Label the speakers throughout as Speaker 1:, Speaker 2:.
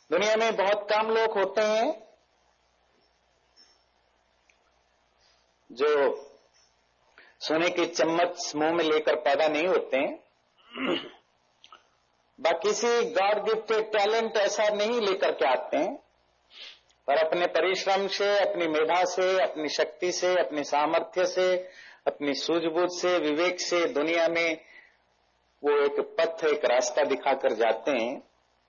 Speaker 1: दुनिया में बहुत कम लोग होते हैं जो सोने की चम्मच मुंह में लेकर पैदा नहीं होते हैं, बाकी किसी गॉड गिफ्टेड टैलेंट ऐसा नहीं लेकर के आते हैं, पर अपने परिश्रम से, अपनी मेधा से, अपनी शक्ति से, अपनी सामर्थ्य से, अपनी सूझबूझ से, विवेक से दुनिया में वो एक पथ, एक रास्ता दिखाकर जाते हैं।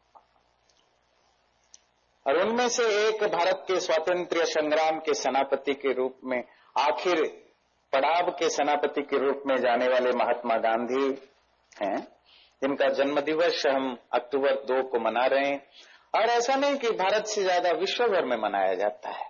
Speaker 1: और उनमें से एक भारत के स्वातंत्र्य संग्राम के सेनापति के रूप में, आखिर पड़ाव के सेनापति के रूप में जाने वाले महात्मा गांधी हैं, जिनका जन्मदिवस हम अक्टूबर 2 को मना रहे हैं। और ऐसा नहीं कि भारत से ज्यादा विश्व भर में मनाया जाता है।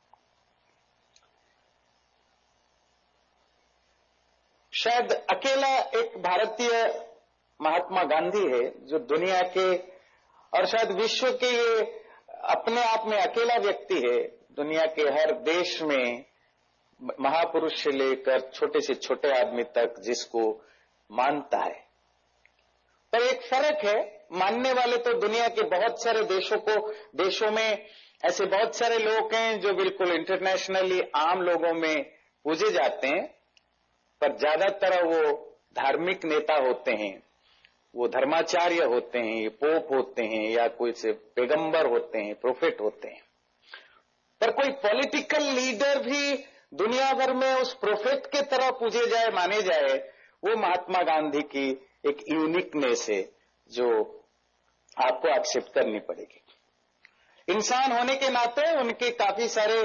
Speaker 1: शायद अकेला एक भारतीय महात्मा गांधी है जो दुनिया के और शायद विश्व के ये अपने आप में अकेला व्यक्ति है, दुनिया के हर देश में महापुरुष से लेकर छोटे से छोटे आदमी तक जिसको मानता है। पर एक फर्क है, मानने वाले तो दुनिया के बहुत सारे देशों में ऐसे बहुत सारे लोग हैं जो बिल्कुल इंटरनेशनली आम लोगों में पूजे जाते हैं, पर ज्यादातर वो धार्मिक नेता होते हैं, वो धर्माचार्य होते हैं, ये पोप होते हैं या कोई से पैगंबर होते हैं, प्रोफेट होते हैं। पर कोई पॉलिटिकल लीडर भी दुनिया भर में उस प्रोफेट के तरह पूजे जाए, माने जाए, वो महात्मा गांधी की एक यूनिकनेस है जो आपको एक्सेप्ट करनी पड़ेगी। इंसान होने के नाते उनके काफी सारे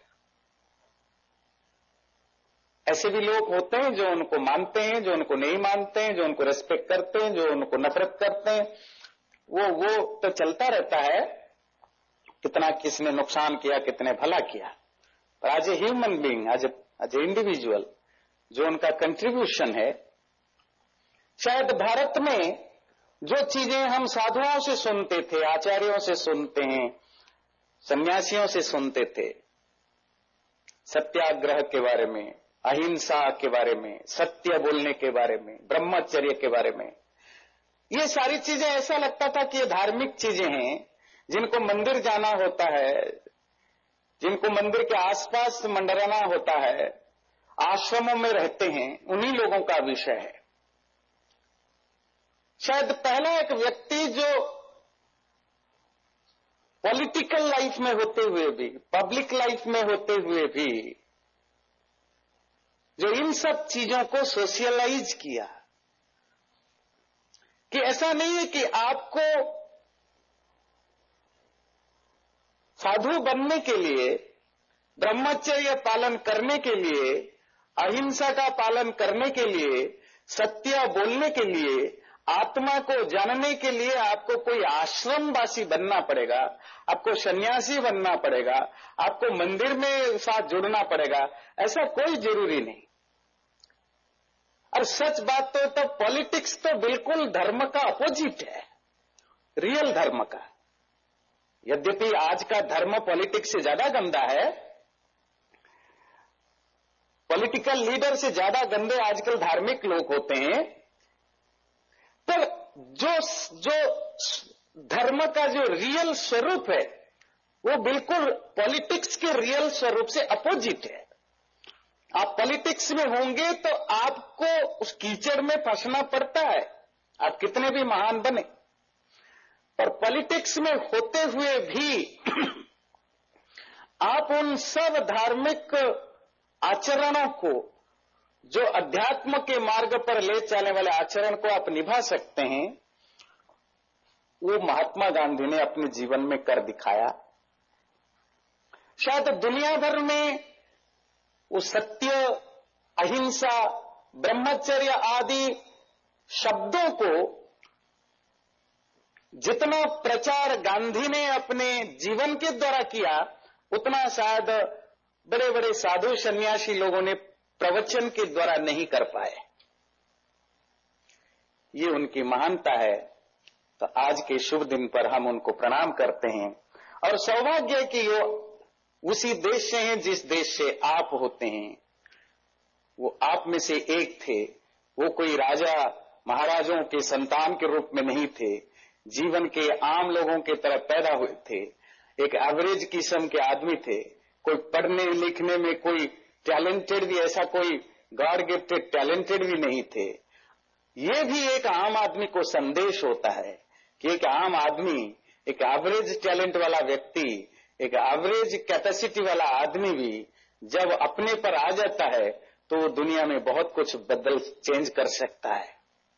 Speaker 1: ऐसे भी लोग होते हैं जो उनको मानते हैं, जो उनको नहीं मानते हैं, जो उनको रेस्पेक्ट करते हैं, जो उनको नफरत करते हैं। वो तो चलता रहता है, कितना किसने नुकसान किया, कितने भला किया। पर as a human being, as a individual, जो उनका कंट्रीब्यूशन है, शायद भारत में जो चीजें हम साधुओं से सुनते थे, आचार्यों से सुनते हैं, सन्यासियों से सुनते थे, सत्याग्रह के बारे में, अहिंसा के बारे में, सत्य बोलने के बारे में, ब्रह्मचर्य के बारे में, ये सारी चीजें ऐसा लगता था कि ये धार्मिक चीजें हैं, जिनको मंदिर जाना होता है, जिनको मंदिर के आसपास मंडराना होता है, आश्रमों में रहते हैं, उन्हीं लोगों का विषय है। शायद पहला एक व्यक्ति जो पॉलिटिकल लाइफ में होते हुए भी, पब्लिक लाइफ में होते हुए भी, जो इन सब चीजों को सोशलाइज किया, कि ऐसा नहीं है कि आपको साधु बनने के लिए, ब्रह्मचर्य पालन करने के लिए, अहिंसा का पालन करने के लिए, सत्य बोलने के लिए, आत्मा को जानने के लिए आपको कोई आश्रमवासी बनना पड़ेगा, आपको सन्यासी बनना पड़ेगा, आपको मंदिर में साथ जुड़ना पड़ेगा, ऐसा कोई जरूरी नहीं। और सच बात तो पॉलिटिक्स तो बिल्कुल धर्म का अपोजिट है, रियल धर्म का। यद्यपि आज का धर्म पॉलिटिक्स से ज्यादा गंदा है, पॉलिटिकल लीडर से ज्यादा गंदे आजकल धार्मिक लोग होते हैं, पर जो धर्म का जो रियल स्वरूप है वो बिल्कुल पॉलिटिक्स के रियल स्वरूप से अपोजिट है। आप पॉलिटिक्स में होंगे तो आपको उस कीचड़ में फंसना पड़ता है, आप कितने भी महान बने, पर पॉलिटिक्स में होते हुए भी आप उन सब धार्मिक आचरणों को, जो अध्यात्म के मार्ग पर ले चलने वाले आचरण को आप निभा सकते हैं, वो महात्मा गांधी ने अपने जीवन में कर दिखाया। शायद दुनिया भर में वो सत्य, अहिंसा, ब्रह्मचर्य आदि शब्दों को जितना प्रचार गांधी ने अपने जीवन के द्वारा किया, उतना शायद बड़े बड़े साधु सन्यासी लोगों ने प्रवचन के द्वारा नहीं कर पाए। ये उनकी महानता है। तो आज के शुभ दिन पर हम उनको प्रणाम करते हैं और सौभाग्य कि वो उसी देश से हैं जिस देश से आप होते हैं। वो आप में से एक थे, वो कोई राजा महाराजों के संतान के रूप में नहीं थे, जीवन के आम लोगों की तरह पैदा हुए थे, एक एवरेज किस्म के आदमी थे, कोई पढ़ने लिखने में कोई टैलेंटेड भी, ऐसा कोई गॉड गिफ्टेड टैलेंटेड भी नहीं थे। ये भी एक आम आदमी को संदेश होता है कि एक आम आदमी, एक एवरेज टैलेंट वाला व्यक्ति, एक एवरेज कैपेसिटी वाला आदमी भी जब अपने पर आ जाता है तो वो दुनिया में बहुत कुछ बदल चेंज कर सकता है।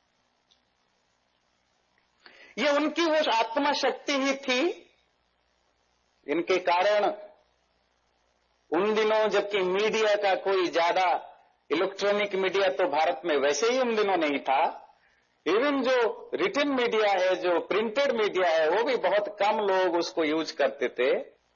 Speaker 1: ये उनकी वो आत्मा शक्ति ही थी, इनके कारण उन दिनों, जबकि मीडिया का कोई ज्यादा, इलेक्ट्रॉनिक मीडिया तो भारत में वैसे ही उन दिनों नहीं था, इवन जो रिटन मीडिया है, जो प्रिंटेड मीडिया है, वो भी बहुत कम लोग उसको यूज करते थे।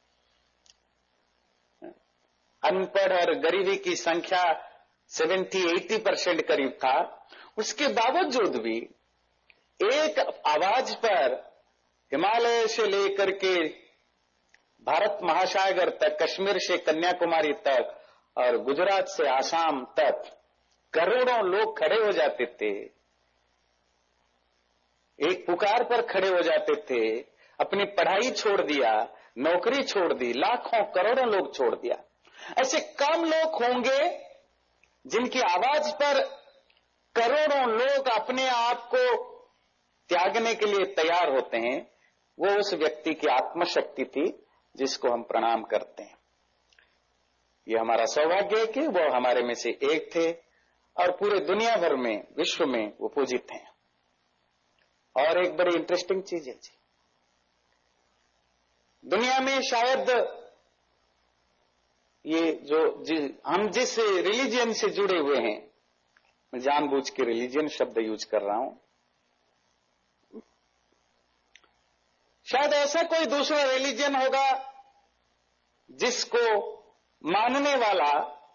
Speaker 1: अनपढ़ और गरीबी की संख्या 70-80% करीब था। उसके बावजूद भी एक आवाज पर हिमालय से लेकर के भारत महासागर तक, कश्मीर से कन्याकुमारी तक और गुजरात से आसाम तक करोड़ों लोग खड़े हो जाते थे, एक पुकार पर खड़े हो जाते थे, अपनी पढ़ाई छोड़ दिया, नौकरी छोड़ दी, लाखों करोड़ों लोग छोड़ दिया। ऐसे कम लोग होंगे जिनकी आवाज पर करोड़ों लोग अपने आप को त्यागने के लिए तैयार होते हैं। वो उस व्यक्ति की आत्मशक्ति थी जिसको हम प्रणाम करते हैं। ये हमारा सौभाग्य है कि वो हमारे में से एक थे और पूरे दुनिया भर में, विश्व में वो पूजित हैं। और एक बड़ी इंटरेस्टिंग चीज है जी, दुनिया में शायद ये हम जिस रिलीजियन से जुड़े हुए हैं, मैं जानबूझ के रिलीजियन शब्द यूज कर रहा हूं, शायद ऐसा कोई दूसरा रिलीजन होगा जिसको मानने वाला,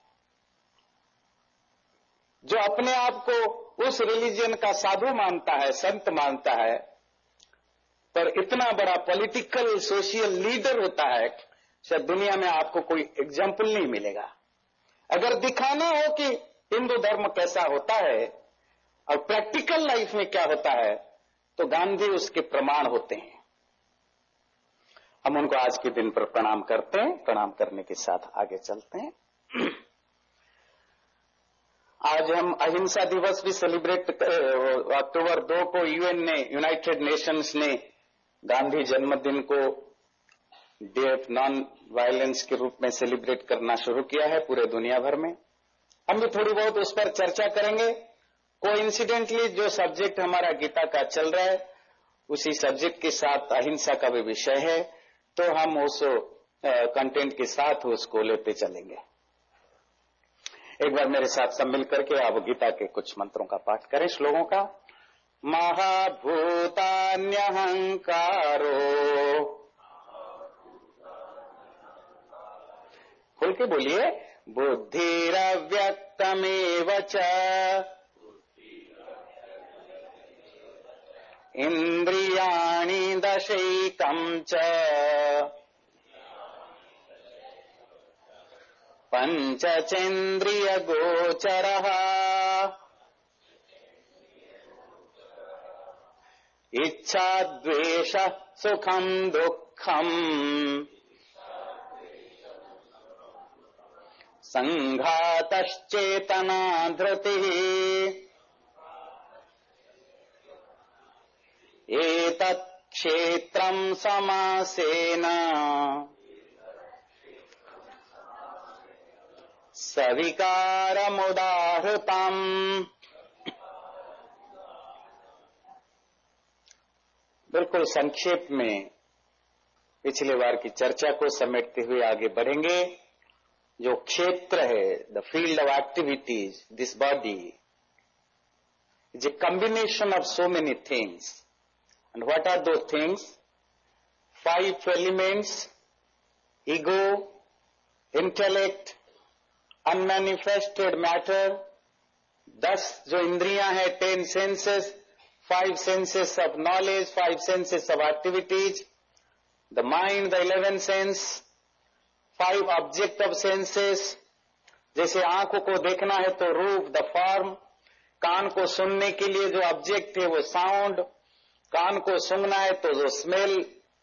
Speaker 1: जो अपने आप को उस रिलीजन का साधु मानता है, संत मानता है, पर इतना बड़ा पॉलिटिकल सोशल लीडर होता है, शायद दुनिया में आपको कोई एग्जाम्पल नहीं मिलेगा। अगर दिखाना हो कि हिंदू धर्म कैसा होता है और प्रैक्टिकल लाइफ में क्या होता है, तो गांधी उसके प्रमाण होते हैं। हम उनको आज के दिन पर प्रणाम करते हैं। प्रणाम करने के साथ आगे चलते हैं। आज हम अहिंसा दिवस भी सेलिब्रेट, अक्टूबर 2 को यूएन ने, यूनाइटेड नेशंस ने गांधी जन्मदिन को डे ऑफ नॉन वायलेंस के रूप में सेलिब्रेट करना शुरू किया है पूरे दुनिया भर में। हम भी थोड़ी बहुत उस पर चर्चा करेंगे। कोइंसिडेंटली जो सब्जेक्ट हमारा गीता का चल रहा है, उसी सब्जेक्ट के साथ अहिंसा का भी विषय है, तो हम उस कंटेंट के साथ उसको लेते चलेंगे। एक बार मेरे साथ सब मिल करके आप गीता के कुछ मंत्रों का पाठ करें, श्लोकों का। महाभूतान्यहंकारो खुल के बोलिए, बुद्धिरव्यक्तमेव च इंद्रियाणि दशैकं च पंचचेन्द्रियगोचरः इच्छा द्वेष सुखं दुःखम् संघातश्चेतना धृतिः एतत् क्षेत्रं समासेन सविकारमुदाहृतम्। बिल्कुल संक्षेप में पिछले बार की चर्चा को समेटते हुए आगे बढ़ेंगे। जो क्षेत्र है, the field of activities, this body is a combination of so many things. And what are two things? 5 elements, ego, intellect, unmanifested matter, 10 जो इंद्रियां हैं, 10 senses, 5 senses of knowledge, 5 senses of activities, the mind, the 11 sense, 5 object of senses, जैसे आंखों को देखना है तो रूप, द फॉर्म, कान को सुनने के लिए जो ऑब्जेक्ट है वो साउंड, कान को सूंघना है तो जो स्मेल,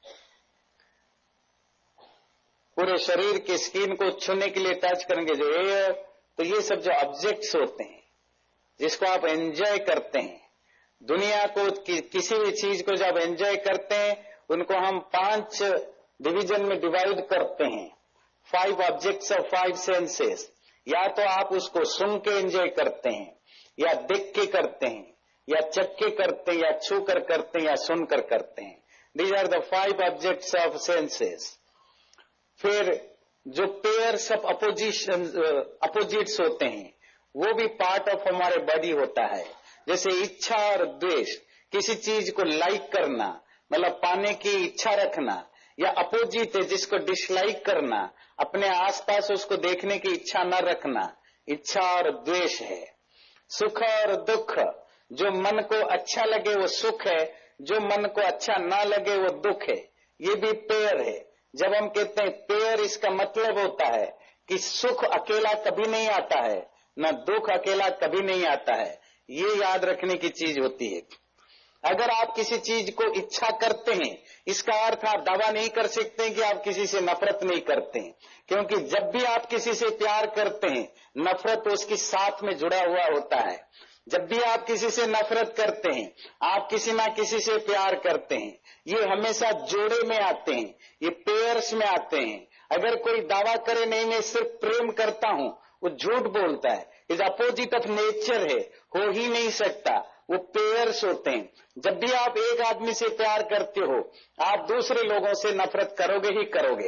Speaker 1: पूरे शरीर की स्किन को छूने के लिए टच करेंगे जो एयर, तो ये सब जो ऑब्जेक्ट्स होते हैं जिसको आप एंजॉय करते हैं, दुनिया को किसी भी चीज को जब एंजॉय करते हैं उनको हम 5 डिवीजन में डिवाइड करते हैं। 5 ऑब्जेक्ट्स ऑफ 5 सेंसेस। या तो आप उसको सुन के एंजॉय करते हैं, या देख के करते हैं, या चख के करते हैं, या छू कर करते हैं, या सुनकर करते हैं। These are the 5 objects of senses. फिर जो पेयर्स ऑफ अपोजिट्स होते हैं वो भी पार्ट ऑफ हमारे बॉडी होता है। जैसे इच्छा और द्वेष, किसी चीज को लाइक करना मतलब पाने की इच्छा रखना, या अपोजिट है जिसको डिसलाइक करना, अपने आसपास उसको देखने की इच्छा न रखना, इच्छा और द्वेष है। सुख और दुख, जो मन को अच्छा लगे वो सुख है, जो मन को अच्छा ना लगे वो दुख है। ये भी पेयर है। जब हम कहते हैं पेयर, इसका मतलब होता है कि सुख अकेला कभी नहीं आता है, न दुख अकेला कभी नहीं आता है। ये याद रखने की चीज होती है। अगर आप किसी चीज को इच्छा करते हैं, इसका अर्थ आप दावा नहीं कर सकते कि आप किसी से नफरत नहीं करते हैं, क्योंकि जब भी आप किसी से प्यार करते हैं नफरत उसके साथ में जुड़ा हुआ होता है। जब भी आप किसी से नफरत करते हैं आप किसी ना किसी से प्यार करते हैं। ये हमेशा जोड़े में आते हैं, ये पेयर्स में आते हैं। अगर कोई दावा करे नहीं मैं सिर्फ प्रेम करता हूं, वो झूठ बोलता है। इज अपोजिट ऑफ नेचर है, हो ही नहीं सकता। वो पेयर्स होते हैं। जब भी आप एक आदमी से प्यार करते हो आप दूसरे लोगों से नफरत करोगे ही करोगे।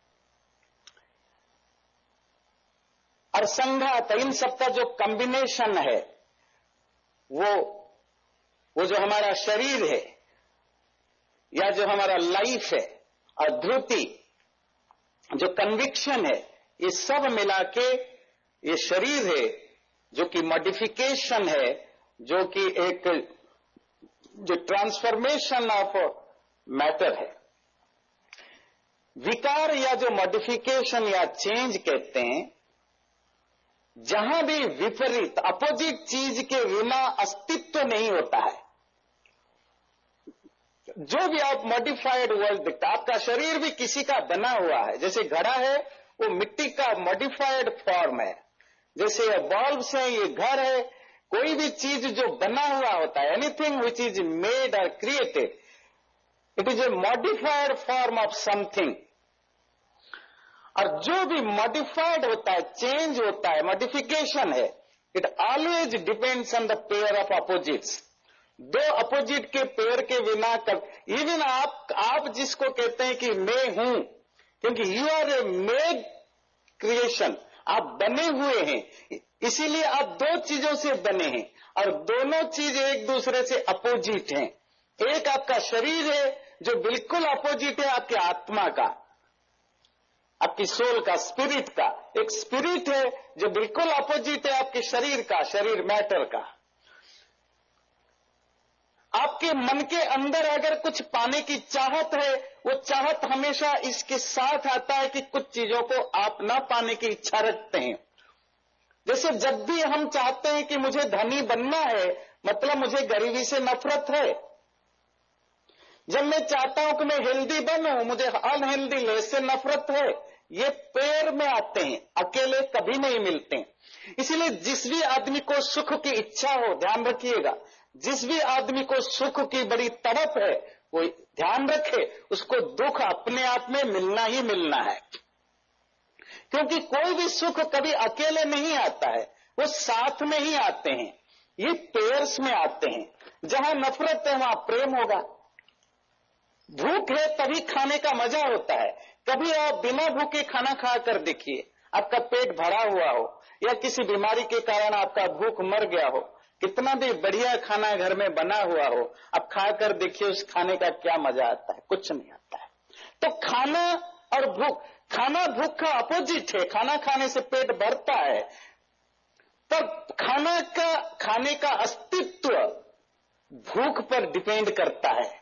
Speaker 1: और संघात, इन सबका जो कॉम्बिनेशन है वो जो हमारा शरीर है या जो हमारा लाइफ है, और ध्रुति जो कन्विक्शन है, ये सब मिला के ये शरीर है जो कि मॉडिफिकेशन है, जो कि एक जो ट्रांसफॉर्मेशन ऑफ मैटर है। विकार या जो मॉडिफिकेशन या चेंज कहते हैं, जहां भी विपरीत अपोजिट चीज के बिना अस्तित्व नहीं होता है। जो भी आप मॉडिफाइड वर्ल्ड दिखता है, आपका शरीर भी किसी का बना हुआ है। जैसे घड़ा है वो मिट्टी का मॉडिफाइड फॉर्म है, जैसे बल्ब है ये घर है। कोई भी चीज जो बना हुआ होता है, एनीथिंग विच इज मेड और created, it is a modified form of something. और जो भी मॉडिफाइड होता है, चेंज होता है, मॉडिफिकेशन है, it always depends on the pair of opposites. दो अपोजिट के पेयर के बिना इवन आप जिसको कहते हैं कि मैं हूं, क्योंकि you are a made creation, आप बने हुए हैं, इसीलिए आप दो चीजों से बने हैं और दोनों चीज एक दूसरे से अपोजिट हैं। एक आपका शरीर है जो बिल्कुल अपोजिट है आपके आत्मा का, आपकी सोल का, स्पिरिट का। एक स्पिरिट है जो बिल्कुल अपोजिट है आपके शरीर का, शरीर मैटर का। आपके मन के अंदर अगर कुछ पाने की चाहत है, वो चाहत हमेशा इसके साथ आता है कि कुछ चीजों को आप ना पाने की इच्छा रखते हैं। जैसे जब भी हम चाहते हैं कि मुझे धनी बनना है, मतलब मुझे गरीबी से नफरत है। जब मैं चाहता हूं कि मैं हेल्दी बनूं, मुझे अनहेल्दी लाइफ से नफरत है। ये पेयर में आते हैं, अकेले कभी नहीं मिलते हैं। इसलिए जिस भी आदमी को सुख की इच्छा हो, ध्यान रखिएगा, जिस भी आदमी को सुख की बड़ी तड़प है वो ध्यान रखे, उसको दुख अपने आप में मिलना ही मिलना है। क्योंकि कोई भी सुख कभी अकेले नहीं आता है, वो साथ में ही आते हैं। ये पेयर्स में आते हैं। जहां नफरत है वहां प्रेम होगा। भूख है तभी खाने का मजा होता है। कभी आप बिना भूखे खाना खा कर देखिए, आपका पेट भरा हुआ हो या किसी बीमारी के कारण आपका भूख मर गया हो, कितना भी बढ़िया खाना घर में बना हुआ हो, अब खाकर देखिए उस खाने का क्या मजा आता है, कुछ नहीं आता है। तो खाना और भूख, खाना भूख का अपोजिट है। खाना खाने से पेट भरता है, पर खाने का अस्तित्व भूख पर डिपेंड करता है।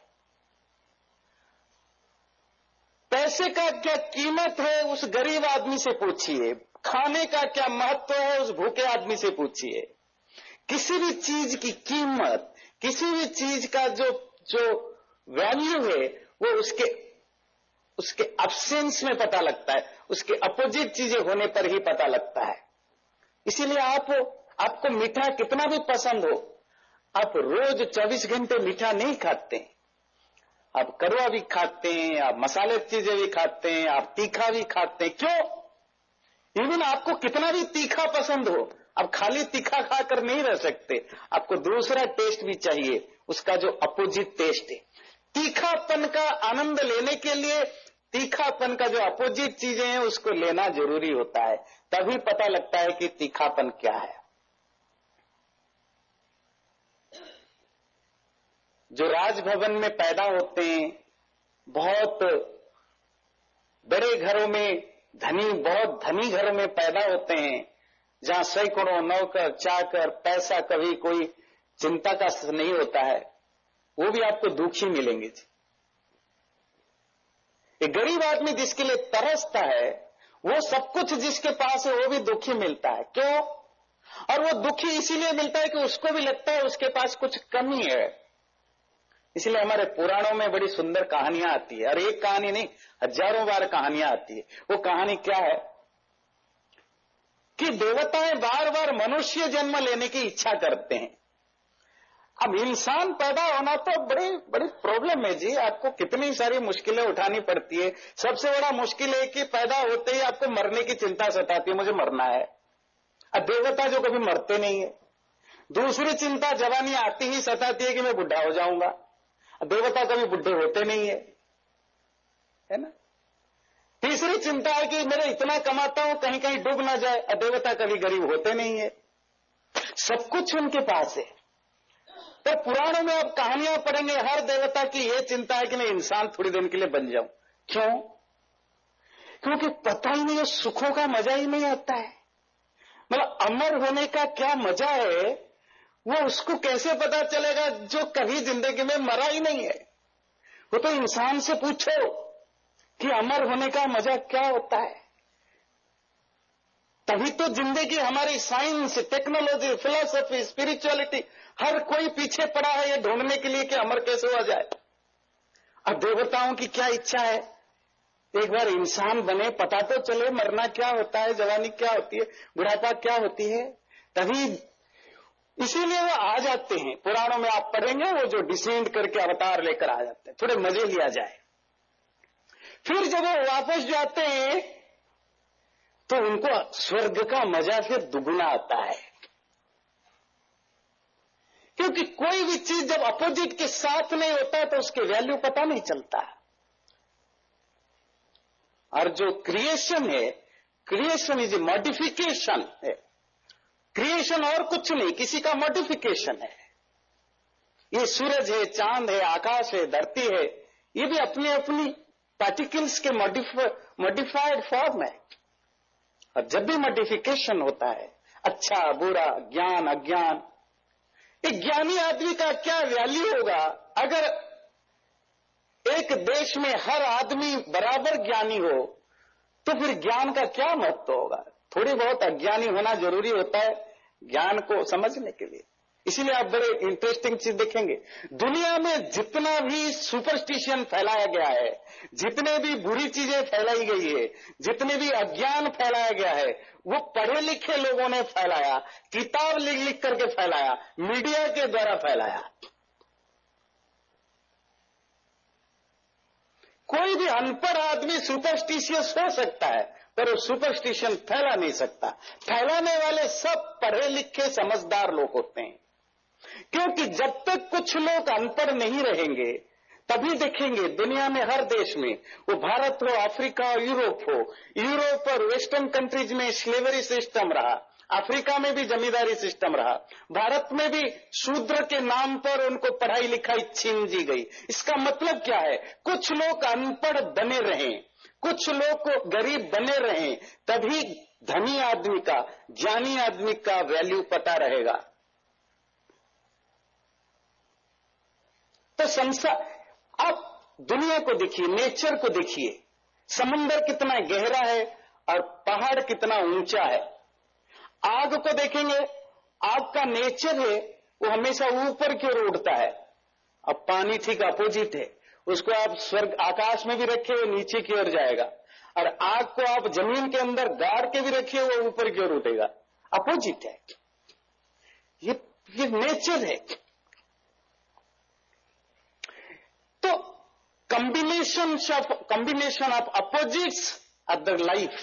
Speaker 1: पैसे का क्या कीमत है उस गरीब आदमी से पूछिए, खाने का क्या महत्व है उस भूखे आदमी से पूछिए। किसी भी चीज की कीमत, किसी भी चीज का जो जो वैल्यू है वो उसके अब्सेंस में पता लगता है, उसके अपोजिट चीजें होने पर ही पता लगता है। इसीलिए आपको मीठा कितना भी पसंद हो, आप रोज 24 घंटे मीठा नहीं खाते। आप कड़वा भी खाते हैं, आप मसाले चीजें भी खाते हैं, आप तीखा भी खाते हैं। क्यों? इवन आपको कितना भी तीखा पसंद हो, आप खाली तीखा खाकर नहीं रह सकते, आपको दूसरा टेस्ट भी चाहिए, उसका जो अपोजिट टेस्ट है। तीखापन का आनंद लेने के लिए तीखापन का जो अपोजिट चीजें हैं उसको लेना जरूरी होता है, तभी पता लगता है कि तीखापन क्या है। जो राजभवन में पैदा होते हैं, बहुत बड़े घरों में, बहुत धनी घरों में पैदा होते हैं, जहां सैकड़ों नौकर चाकर, पैसा कभी कोई चिंता का नहीं होता है, वो भी आपको दुखी मिलेंगे जी। एक गरीब आदमी जिसके लिए तरसता है, वो सब कुछ जिसके पास है वो भी दुखी मिलता है। क्यों? और वो दुखी इसीलिए मिलता है कि उसको भी लगता है उसके पास कुछ कमी है। इसलिए हमारे पुराणों में बड़ी सुंदर कहानियां आती है, और एक कहानी नहीं, हजारों बार कहानियां आती है। वो कहानी क्या है कि देवताएं बार बार मनुष्य जन्म लेने की इच्छा करते हैं। अब इंसान पैदा होना तो बड़ी प्रॉब्लम है जी, आपको कितनी सारी मुश्किलें उठानी पड़ती है। सबसे बड़ा मुश्किल है कि पैदा होते ही आपको मरने की चिंता सताती है, मुझे मरना है। अब देवता जो कभी मरते नहीं है। दूसरी चिंता जवानी आती ही सताती है कि मैं बुढ़ा हो जाऊंगा। देवता कभी बुढ़े होते नहीं है ना। तीसरी चिंता है कि मेरे इतना कमाता हूं कहीं कहीं डूब ना जाए। देवता कभी गरीब होते नहीं है, सब कुछ उनके पास है। तो पुराणों में आप कहानियां पढ़ेंगे, हर देवता की यह चिंता है कि मैं इंसान थोड़ी दिन के लिए बन जाऊं। क्यों? क्योंकि पता ही नहीं है, सुखों का मजा ही नहीं आता है। मतलब अमर होने का क्या मजा है वो उसको कैसे पता चलेगा जो कभी जिंदगी में मरा ही नहीं है। वो तो इंसान से पूछो कि अमर होने का मजा क्या होता है। तभी तो जिंदगी हमारी साइंस, टेक्नोलॉजी, फिलॉसफी, स्पिरिचुअलिटी, हर कोई पीछे पड़ा है ये ढूंढने के लिए कि अमर कैसे हो जाए। अब देवताओं की क्या इच्छा है, एक बार इंसान बने, पता तो चले मरना क्या होता है, जवानी क्या होती है, बुढ़ापा क्या होती है। तभी इसीलिए वो आ जाते हैं। पुराणों में आप पढ़ेंगे, वो जो डिसेंड करके अवतार लेकर आ जाते हैं, थोड़े मजे लिया जाए। फिर जब वो वापस जाते हैं तो उनको स्वर्ग का मजा फिर दुगुना आता है। क्योंकि कोई भी चीज जब अपोजिट के साथ नहीं होता तो उसके वैल्यू पता नहीं चलता। और जो क्रिएशन है, क्रिएशन इज ए मॉडिफिकेशन है। क्रिएशन और कुछ नहीं, किसी का मॉडिफिकेशन है। ये सूरज है, चांद है, आकाश है, धरती है, ये भी अपनी अपनी पार्टिकल्स के मॉडिफाइड फॉर्म है। और जब भी मॉडिफिकेशन होता है, अच्छा बुरा, ज्ञान अज्ञान, एक ज्ञानी आदमी का क्या वैल्यू होगा अगर एक देश में हर आदमी बराबर ज्ञानी हो, तो फिर ज्ञान का क्या महत्व होगा। थोड़ी बहुत अज्ञानी होना जरूरी होता है ज्ञान को समझने के लिए। इसीलिए आप बड़े इंटरेस्टिंग चीज देखेंगे, दुनिया में जितना भी सुपरस्टिशन फैलाया गया है, जितने भी बुरी चीजें फैलाई गई है, जितने भी अज्ञान फैलाया गया है, वो पढ़े लिखे लोगों ने फैलाया, किताब लिख लिख करके फैलाया, मीडिया के द्वारा फैलाया। कोई भी अनपढ़ आदमी सुपरस्टिशियस हो सकता है, पर वो सुपरस्टिशन फैला नहीं सकता। फैलाने वाले सब पढ़े लिखे समझदार लोग होते हैं। क्योंकि जब तक कुछ लोग अनपढ़ नहीं रहेंगे, तभी देखेंगे दुनिया में हर देश में, वो भारत हो, अफ्रीका हो, यूरोप और वेस्टर्न कंट्रीज में स्लेवरी सिस्टम रहा, अफ्रीका में भी जमींदारी सिस्टम रहा, भारत में भी शूद्र के नाम पर उनको पढ़ाई लिखाई छीन दी गई। इसका मतलब क्या है? कुछ लोग अनपढ़ बने रहें, कुछ लोग गरीब बने रहें, तभी धनी आदमी का, ज्ञानी आदमी का वैल्यू पता रहेगा। तो संसार, आप दुनिया को देखिए, नेचर को देखिए, समंदर कितना गहरा है और पहाड़ कितना ऊंचा है। आग को देखेंगे, आग का नेचर है वो हमेशा ऊपर की ओर उड़ता है, अब पानी ठीक अपोजिट है, उसको आप स्वर्ग आकाश में भी रखे वो नीचे की ओर जाएगा, और आग को आप जमीन के अंदर गाड़ के भी रखिए वो ऊपर की ओर उठेगा। अपोजिट है, ये नेचर है। तो combination of opposites of the life,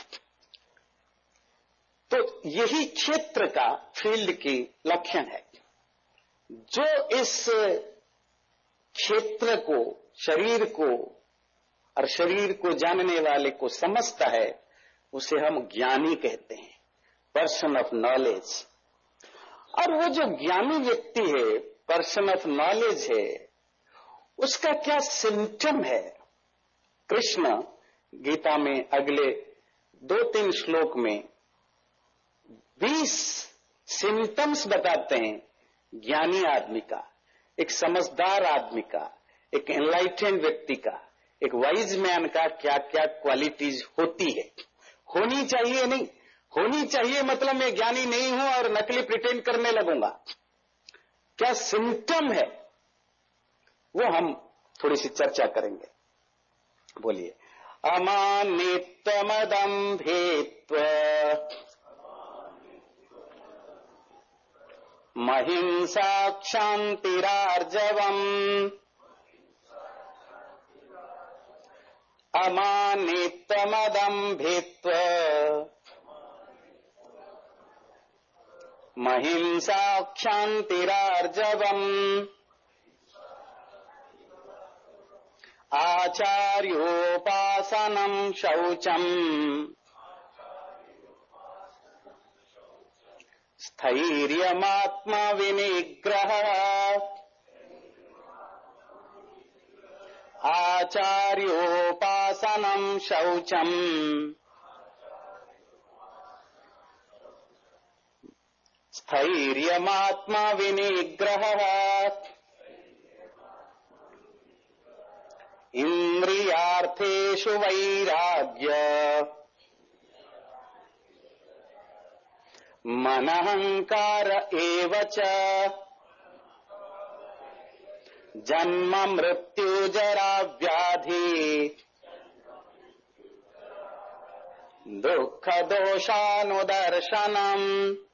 Speaker 1: तो यही क्षेत्र का फील्ड की लक्षण है। जो इस क्षेत्र को, शरीर को और शरीर को जानने वाले को समझता है, उसे हम ज्ञानी कहते हैं, पर्सन ऑफ नॉलेज। और वो जो ज्ञानी व्यक्ति है, पर्सन ऑफ नॉलेज है, उसका क्या सिम्टम है? कृष्ण गीता में अगले 2-3 श्लोक में 20 सिम्टम्स बताते हैं ज्ञानी आदमी का, एक समझदार आदमी का, एक एनलाइटेंड व्यक्ति का, एक वाइज मैन का क्या क्या क्वालिटीज होती है। होनी चाहिए नहीं, होनी चाहिए मतलब मैं ज्ञानी नहीं हूं और नकली प्रिटेंड करने लगूंगा। क्या सिम्टम है वो हम थोड़ी सी चर्चा करेंगे। बोलिए। अमानित्वमदम्भित्व महिंसा क्षान्तिरार्जवम् अमानित्वमदम्भित्व महिंसा क्षान्तिरार्जवम् आचार्योपासनं शौचम् स्थैर्यमात्मा विनिग्रह आचार्योपासनं शौचम् स्थैर्यमात्मा विनिग्रह इंद्रियार्थेषु वैराग्य मनहंकार एव च जन्म मृत्यु जरा व्याधि दुख दोषानुदर्शनम।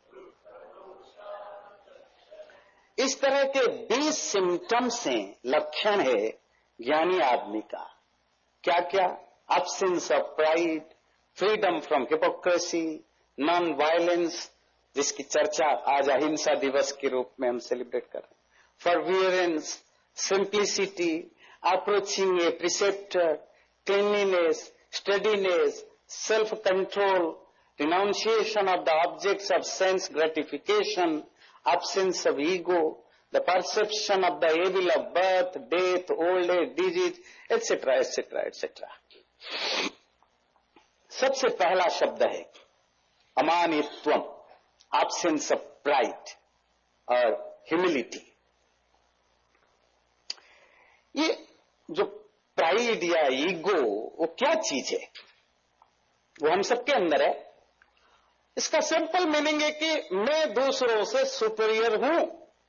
Speaker 1: इस तरह के 20 सिम्टम्स हैं, लक्षण है ज्ञानी आदमी का। क्या क्या? Absence of pride, freedom from hypocrisy, non violence, जिसकी चर्चा आज अहिंसा दिवस के रूप में हम सेलिब्रेट कर रहे हैं, forbearance, simplicity, approaching a preceptor, cleanliness, steadiness, self control, renunciation of the objects of sense gratification, absence of ego, the perception of the evil of birth, death, old age, disease, etc., etc., etc. सबसे पहला शब्द है अमानित्वम, absence of pride और humility। ये जो pride या ego, वो क्या चीज है? वो हम सबके अंदर है। इसका सिंपल मीनिंग है कि मैं दूसरों से सुपीरियर हूं।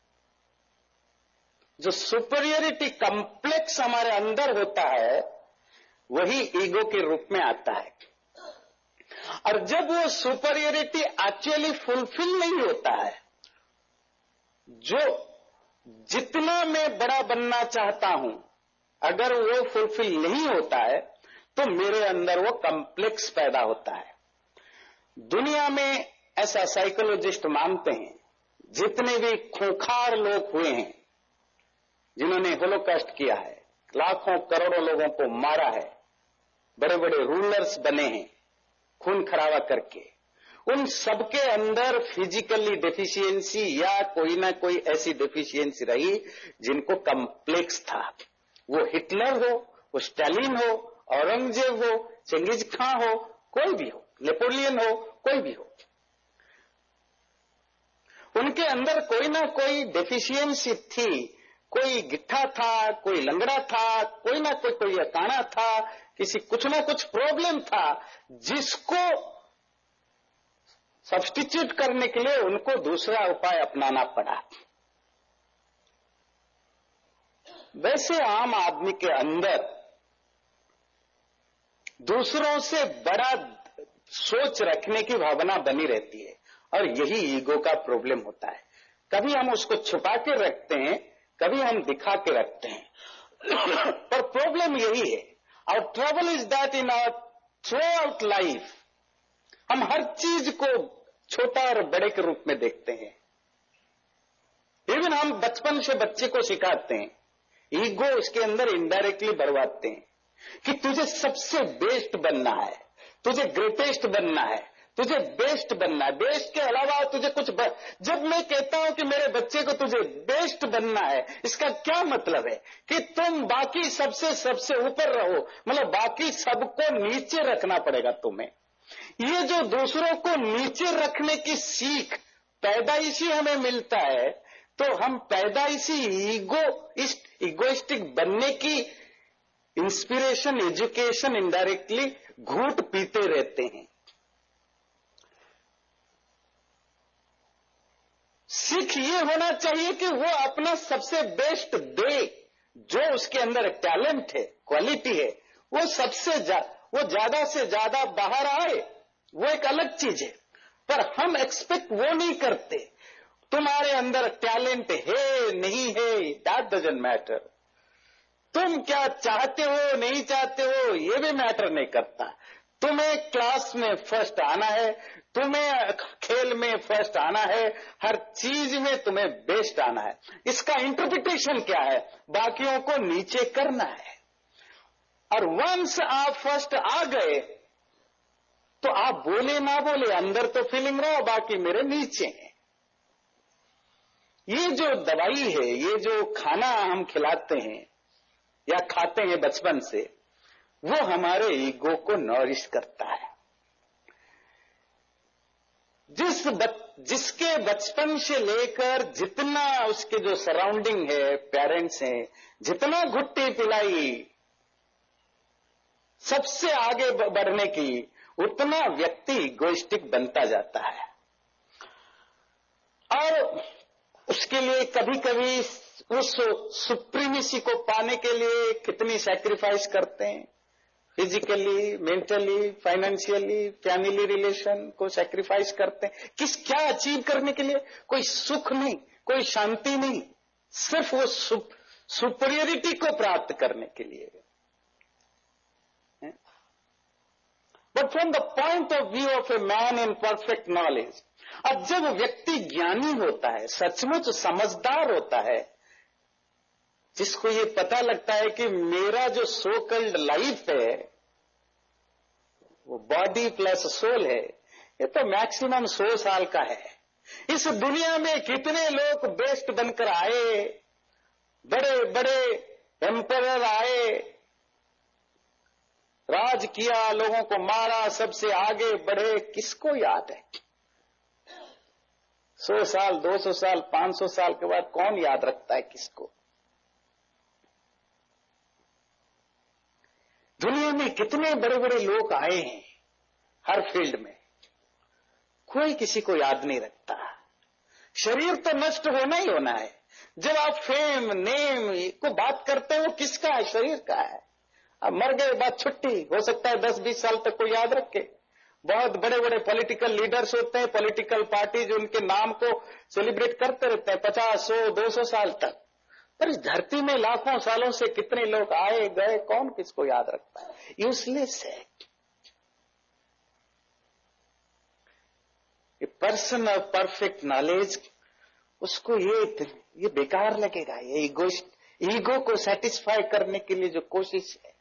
Speaker 1: जो सुपीरियरिटी कॉम्प्लेक्स हमारे अंदर होता है वही ईगो के रूप में आता है। और जब वो सुपीरियरिटी एक्चुअली फुलफिल नहीं होता है, जो जितना मैं बड़ा बनना चाहता हूं, अगर वो फुलफिल नहीं होता है तो मेरे अंदर वो कॉम्प्लेक्स पैदा होता है। दुनिया में ऐसा साइकोलॉजिस्ट मानते हैं, जितने भी खूंखार लोग हुए हैं, जिन्होंने होलोकॉस्ट किया है, लाखों करोड़ों लोगों को मारा है, बड़े बड़े रूलर्स बने हैं खून खराबा करके, उन सबके अंदर फिजिकली डेफिशिएंसी या कोई ना कोई ऐसी डेफिशिएंसी रही जिनको कॉम्प्लेक्स था। वो हिटलर हो, वो स्टालिन हो, औरंगजेब हो, चंगेज खां हो, कोई भी हो, नेपोलियन हो, कोई भी हो, उनके अंदर कोई ना कोई डेफिशिएंसी थी। कोई गिट्ठा था, कोई लंगड़ा था, कोई ना कोई अकाना था, किसी कुछ ना कुछ प्रॉब्लम था, जिसको सब्स्टिट्यूट करने के लिए उनको दूसरा उपाय अपनाना पड़ा। वैसे आम आदमी के अंदर दूसरों से बड़ा सोच रखने की भावना बनी रहती है और यही ईगो का प्रॉब्लम होता है। कभी हम उसको छुपा के रखते हैं, कभी हम दिखा के रखते हैं, पर प्रॉब्लम यही है। और trouble is that in our throughout life हम हर चीज को छोटा और बड़े के रूप में देखते हैं। इवन हम बचपन से बच्चे को सिखाते हैं, ईगो उसके अंदर इनडायरेक्टली भरवाते हैं कि तुझे सबसे बेस्ट बनना है, तुझे ग्रेटेस्ट बनना है, तुझे बेस्ट बनना है, बेस्ट के अलावा तुझे कुछ जब मैं कहता हूं कि मेरे बच्चे को तुझे बेस्ट बनना है, इसका क्या मतलब है कि तुम बाकी सबसे ऊपर रहो, मतलब बाकी सबको नीचे रखना पड़ेगा तुम्हें। ये जो दूसरों को नीचे रखने की सीख पैदाइशी हमें मिलता है, तो हम पैदाइशी इगोइस्टिक बनने की इंस्पिरेशन, एजुकेशन इनडायरेक्टली घूंट पीते रहते हैं। सीख ये होना चाहिए कि वो अपना सबसे बेस्ट दे, जो उसके अंदर टैलेंट है, क्वालिटी है, वो वो ज्यादा से ज्यादा बाहर आए, वो एक अलग चीज है। पर हम एक्सपेक्ट वो नहीं करते। तुम्हारे अंदर टैलेंट है नहीं है, दैट डजंट मैटर। तुम क्या चाहते हो नहीं चाहते हो ये भी मैटर नहीं करता। तुम्हें क्लास में फर्स्ट आना है, तुम्हें खेल में फर्स्ट आना है, हर चीज में तुम्हें बेस्ट आना है। इसका इंटरप्रिटेशन क्या है? बाकियों को नीचे करना है। और वंस आप फर्स्ट आ गए तो आप बोले ना बोले, अंदर तो फीलिंग रहो बाकी मेरे नीचे हैं। ये जो दवाई है, ये जो खाना हम खिलाते हैं या खाते हैं बचपन से, वो हमारे ईगो को नॉरिश करता है। जिसके बचपन से लेकर जितना उसके जो सराउंडिंग है, पेरेंट्स हैं, जितना घुट्टी पिलाई सबसे आगे बढ़ने की, उतना व्यक्ति इगोइस्टिक बनता जाता है। और उसके लिए कभी कभी उस सुप्रीमेसी को पाने के लिए कितनी सैक्रिफाइस करते हैं, physically, mentally, financially, family relation को सैक्रिफाइस करते हैं। क्या अचीव करने के लिए? कोई सुख नहीं, कोई शांति नहीं, सिर्फ वो सुपीरियरिटी को प्राप्त करने के लिए। But from the point of view of a man in perfect knowledge, अब जब व्यक्ति ज्ञानी होता है, सचमुच समझदार होता है, जिसको ये पता लगता है कि मेरा जो सो कल्ड लाइफ है वो बॉडी प्लस सोल है, ये तो मैक्सिमम 100 साल का है। इस दुनिया में कितने लोग बेस्ट बनकर आए, बड़े बड़े एम्परर आए, राज किया, लोगों को मारा, सबसे आगे बढ़े, किसको याद है? 100 साल, 200 साल, 500 साल के बाद कौन याद रखता है किसको? दुनिया में कितने बड़े बड़े लोग आए हैं हर फील्ड में, कोई किसी को याद नहीं रखता। शरीर तो नष्ट होना ही होना है। जब आप फेम, नेम को बात करते हो, किसका है? शरीर का है। अब मर गए, बात छुट्टी। हो सकता है 10-20 साल तक कोई याद रखे। बहुत बड़े बड़े पॉलिटिकल लीडर्स होते हैं, पॉलिटिकल पार्टी जो उनके नाम को सेलिब्रेट करते रहते हैं 50, 100, 200 साल तक। पर इस धरती में लाखों सालों से कितने लोग आए गए, कौन किसको याद रखता है? यूजलेस है। A person of perfect knowledge, उसको ये बेकार लगेगा। ये ईगो को सेटिस्फाई करने के लिए जो कोशिश है,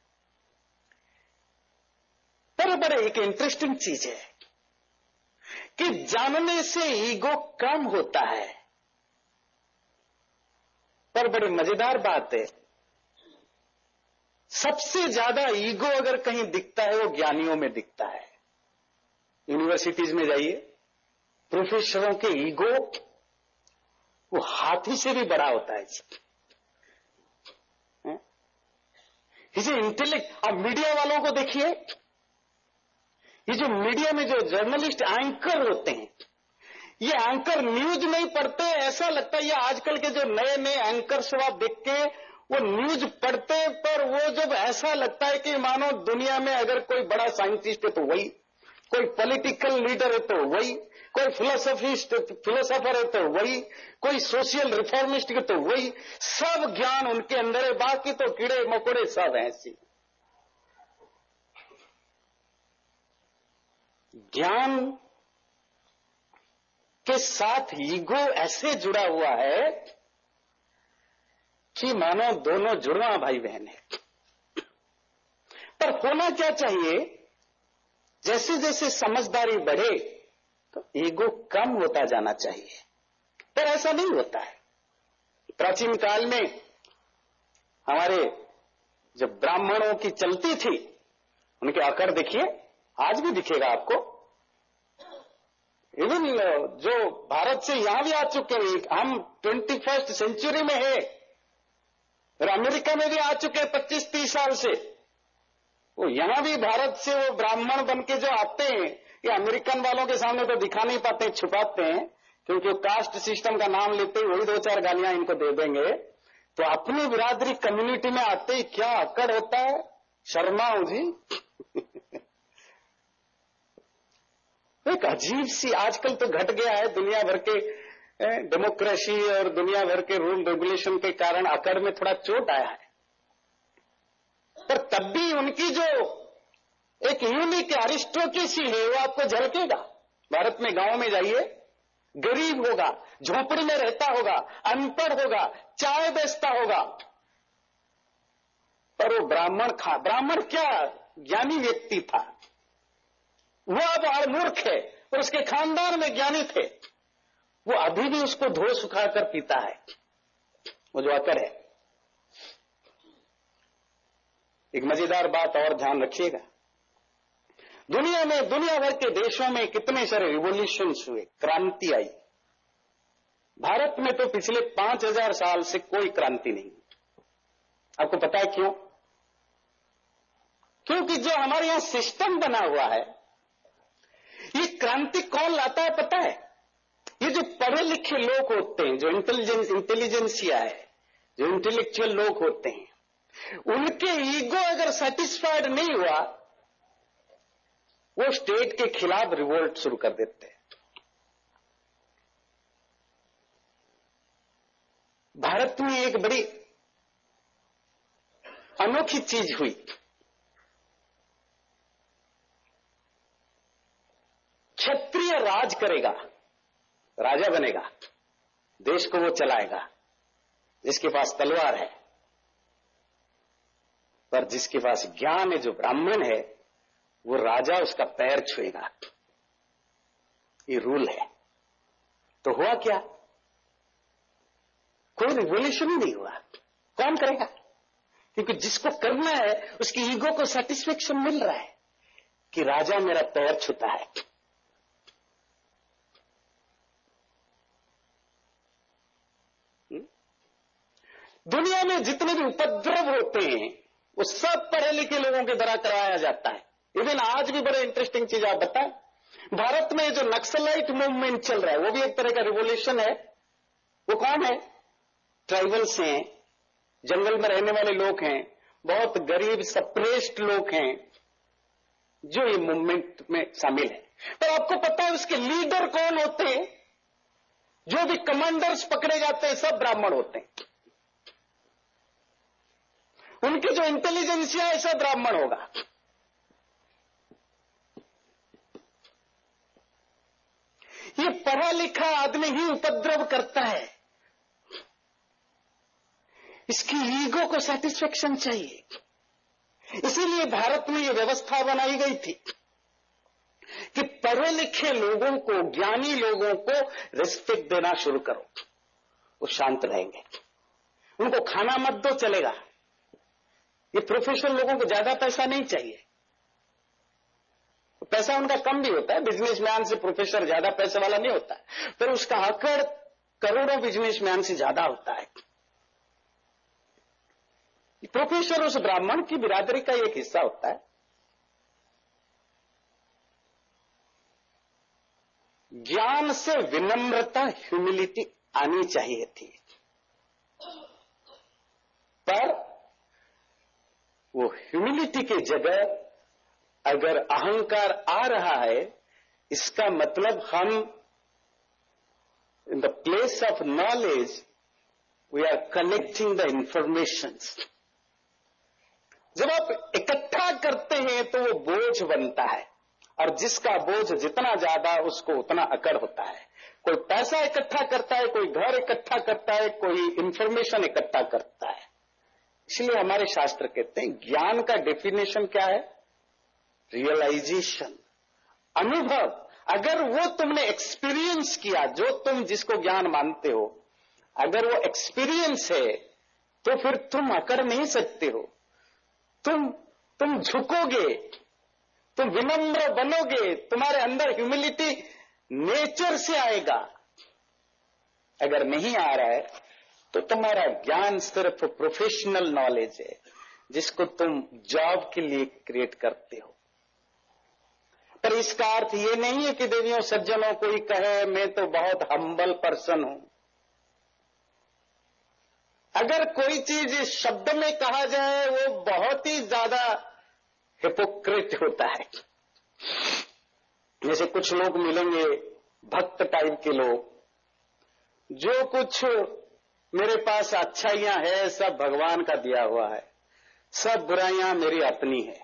Speaker 1: बड़े एक इंटरेस्टिंग चीज है कि जानने से ईगो कम होता है। पर बड़ी मजेदार बात है, सबसे ज्यादा ईगो अगर कहीं दिखता है वो ज्ञानियों में दिखता है। यूनिवर्सिटीज में जाइए, प्रोफेसरों के ईगो वो हाथी से भी बड़ा होता है। इसे इंटेलेक्ट। अब मीडिया वालों को देखिए, ये जो मीडिया में जो जर्नलिस्ट एंकर होते हैं, ये एंकर न्यूज नहीं पढ़ते, ऐसा लगता है ये आजकल के जो नए नए एंकर से आप देख के वो न्यूज पढ़ते पर वो जब ऐसा लगता है कि मानो दुनिया में अगर कोई बड़ा साइंटिस्ट है तो वही, कोई पॉलिटिकल लीडर है तो वही, कोई फिलोसोफर है तो वही, कोई सोशल रिफॉर्मिस्ट है तो वही, सब ज्ञान उनके अंदर है, बाकी तो कीड़े मकोड़े सब ऐसी। ज्ञान के साथ ईगो ऐसे जुड़ा हुआ है कि मानो दोनों जुड़वा भाई बहन है। पर होना क्या चाहिए, जैसे जैसे समझदारी बढ़े तो ईगो कम होता जाना चाहिए, पर ऐसा नहीं होता है। प्राचीन काल में हमारे जब ब्राह्मणों की चलती थी, उनके आकर देखिए, आज भी दिखेगा आपको। इवन जो भारत से यहां भी आ चुके हैं, हम 21st सेंचुरी में है, और अमेरिका में भी आ चुके हैं 25-30 साल से। वो यहां भी भारत से वो ब्राह्मण बन के जो आते हैं, ये अमेरिकन वालों के सामने तो दिखा नहीं पाते, छुपाते हैं, क्योंकि वो कास्ट सिस्टम का नाम लेते ही वही 2-4 गालियां इनको दे देंगे। तो अपनी बिरादरी कम्युनिटी में आते ही क्या अकड़ होता है, शर्माओ जी। एक अजीब सी आजकल तो घट गया है, दुनिया भर के डेमोक्रेसी और दुनिया भर के रूल रेगुलेशन के कारण अकड़ में थोड़ा चोट आया है। पर तब भी उनकी जो एक यूनिक अरिस्टोक्रेसी है वो आपको झलकेगा। भारत में गांव में जाइए, गरीब होगा, झोपड़ी में रहता होगा, अनपढ़ होगा, चाय बेचता होगा, पर वो ब्राह्मण क्या ज्ञानी व्यक्ति था, वो अब मूर्ख है और उसके खानदान में ज्ञानी थे, वो अभी भी उसको धो सुखाकर पीता है, वो जो अकड़ है। एक मजेदार बात और ध्यान रखिएगा, दुनिया में, दुनिया भर के देशों में कितने सारे रिवोल्यूशंस हुए, क्रांति आई। भारत में तो पिछले 5000 साल से कोई क्रांति नहीं। आपको पता है क्यों? क्योंकि जो हमारे यहां सिस्टम बना हुआ है, ये क्रांति कौन लाता है पता है? ये जो पढ़े लिखे लोग होते हैं, जो इंटेलिजेंसिया है, जो इंटेलेक्चुअल लोग होते हैं, उनके ईगो अगर सेटिस्फाइड नहीं हुआ, वो स्टेट के खिलाफ रिवोल्ट शुरू कर देते हैं। भारत में एक बड़ी अनोखी चीज हुई। क्षत्रिय राज करेगा, राजा बनेगा, देश को वो चलाएगा जिसके पास तलवार है, पर जिसके पास ज्ञान है, जो ब्राह्मण है, वो राजा उसका पैर छुएगा। ये रूल है। तो हुआ क्या? कोई रिवोल्यूशन ही नहीं हुआ। कौन करेगा? क्योंकि जिसको करना है उसकी ईगो को सेटिस्फेक्शन मिल रहा है कि राजा मेरा पैर छूता है। दुनिया में जितने भी उपद्रव होते हैं वो सब पढ़े लिखे लोगों के द्वारा करवाया जाता है। इवन आज भी बड़े इंटरेस्टिंग चीज आप बताएं, भारत में जो नक्सलाइट मूवमेंट चल रहा है वो भी एक तरह का रिवोल्यूशन है। वो कौन है? ट्राइबल्स हैं, जंगल में रहने वाले लोग हैं, बहुत गरीब सप्रेस्ड लोग हैं जो ये मूवमेंट में शामिल है। पर आपको पता है उसके लीडर कौन होते हैं? जो भी कमांडर्स पकड़े जाते हैं सब ब्राह्मण होते हैं। उनकी जो इंटेलिजेंसिया है सब ब्राह्मण होगा। ये पढ़ा लिखा आदमी ही उपद्रव करता है, इसकी ईगो को सेटिस्फेक्शन चाहिए। इसीलिए भारत में यह व्यवस्था बनाई गई थी कि पढ़े लिखे लोगों को, ज्ञानी लोगों को रिस्पेक्ट देना शुरू करो, वो शांत रहेंगे। उनको खाना मत दो, चलेगा। ये प्रोफेशनल लोगों को ज्यादा पैसा नहीं चाहिए, पैसा उनका कम भी होता है, बिजनेसमैन से प्रोफेसर ज्यादा पैसे वाला नहीं होता है, पर उसका अकड़ करोड़ों बिजनेसमैन से ज्यादा होता है। प्रोफेसर उस ब्राह्मण की बिरादरी का एक हिस्सा होता है। ज्ञान से विनम्रता, ह्यूमिलिटी आनी चाहिए थी, पर वो ह्यूमिलिटी की जगह अगर अहंकार आ रहा है, इसका मतलब हम in the place of knowledge we are collecting the information. जब आप इकट्ठा करते हैं तो वो बोझ बनता है, और जिसका बोझ जितना ज्यादा उसको उतना अकड़ होता है। कोई पैसा इकट्ठा करता है, कोई घर इकट्ठा करता है, कोई इंफॉर्मेशन इकट्ठा करता है। इसलिए हमारे शास्त्र कहते हैं ज्ञान का डेफिनेशन क्या है? रियलाइजेशन, अनुभव। अगर वो तुमने एक्सपीरियंस किया, जो तुम जिसको ज्ञान मानते हो, अगर वो एक्सपीरियंस है तो फिर तुम अकड़ नहीं सकते हो। तुम झुकोगे, तुम विनम्र बनोगे, तुम्हारे अंदर ह्यूमिलिटी नेचर से आएगा। अगर नहीं आ रहा है तो तुम्हारा ज्ञान सिर्फ प्रोफेशनल नॉलेज है, जिसको तुम जॉब के लिए क्रिएट करते हो। पर इसका अर्थ ये नहीं है कि देवियों सज्जनों कोई कहे मैं तो बहुत हम्बल पर्सन हूं। अगर कोई चीज इस शब्द में कहा जाए वो बहुत ही ज्यादा हिपोक्रेट होता है। जैसे कुछ लोग मिलेंगे भक्त टाइप के लोग, जो कुछ मेरे पास अच्छाइयां है सब भगवान का दिया हुआ है, सब बुराइयां मेरी अपनी है।